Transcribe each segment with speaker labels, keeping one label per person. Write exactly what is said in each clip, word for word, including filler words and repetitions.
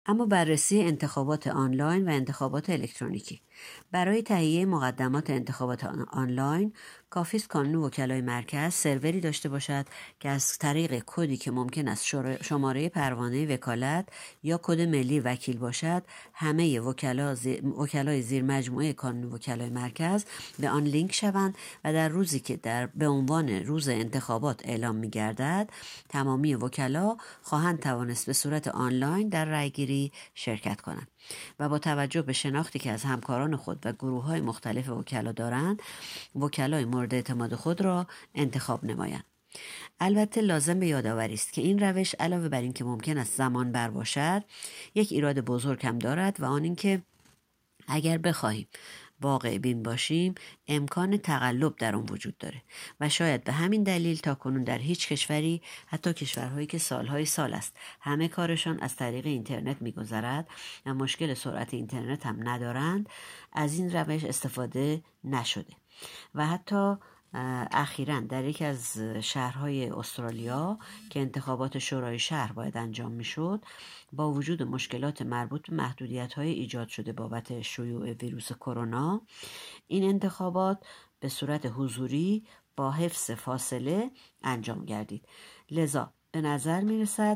Speaker 1: اما بررسی انتخابات آنلاین و انتخابات الکترونیکی. برای تهیه مقدمات انتخابات آنلاین کافی است کانون وکلای مرکز سروری داشته باشد که از طریق کدی که ممکن است شماره پروانه وکالت یا کد ملی وکیل باشد، همه وکلا زی... وکلای زیر مجموعه کانون وکلای مرکز به آن لینک شوند و در روزی که در به عنوان روز انتخابات اعلام می‌گردد، تمامی وکلا خواهند توانست به صورت آنلاین در رأیگیری شرکت کنند و با توجه به شناختی که از همکاران خود و گروه‌های مختلف وکلا دارند، وکلای مورد اعتماد خود را انتخاب نمایند. البته لازم به یادآوری است که این روش علاوه بر این که ممکن است زمان بر باشد، یک ایراد بزرگ هم دارد و آن اینکه اگر بخواهیم واقع بین باشیم امکان تقلب در آن وجود داره و شاید به همین دلیل تا کنون در هیچ کشوری، حتی کشورهایی که سالهای سال است همه کارشان از طریق اینترنت میگذرد و مشکل سرعت اینترنت هم ندارند، از این روش استفاده نشده و حتی اخیراً در یکی از شهرهای استرالیا که انتخابات شورای شهر باید انجام میشد، با وجود مشکلات مربوط به محدودیت‌های ایجاد شده بابت شیوع ویروس کرونا، این انتخابات به صورت حضوری با حفظ فاصله انجام گردید. لذا به نظر میرسد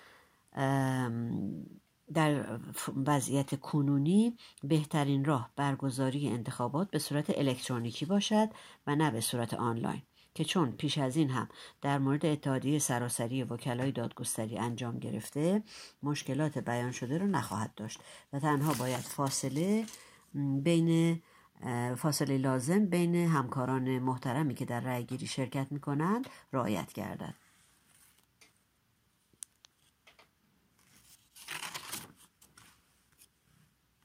Speaker 1: در وضعیت کنونی بهترین راه برگزاری انتخابات به صورت الکترونیکی باشد و نه به صورت آنلاین، که چون پیش از این هم در مورد اتحادیه سراسری وکلای دادگستری انجام گرفته، مشکلات بیان شده را نخواهد داشت و تنها باید فاصله بین فاصله لازم بین همکاران محترمی که در رأیگیری شرکت می‌کنند رعایت گردد.